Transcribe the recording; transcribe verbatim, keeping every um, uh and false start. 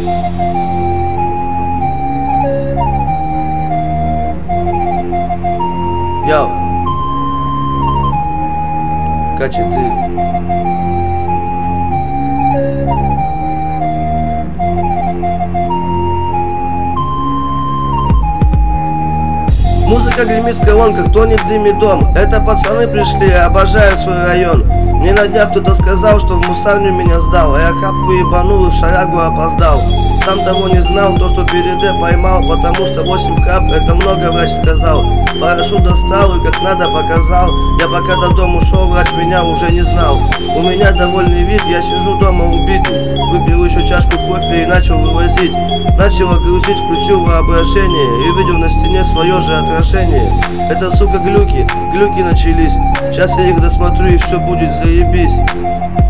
Йоу, Ка четыре. Музыка гремит в колонках, тонет в дыме дом. Это пацаны пришли, обожаю свой район. Мне на днях кто-то сказал, что в мусарню меня сдал, а я хапку ебанул и в шарагу опоздал. Сам того не знал, то что перед э поймал, потому что восемь хап это много, врач сказал. Парашют достал и как надо показал. Я пока до дома ушел, врач меня уже не знал. У меня довольный вид, я сижу дома убитый. Выпил еще чашку кофе и начал вывозить. Начал грузить, включил воображение и увидел на стене свое же отражение. Это, сука, глюки, глюки начались. Сейчас я их досмотрю и все будет заебись.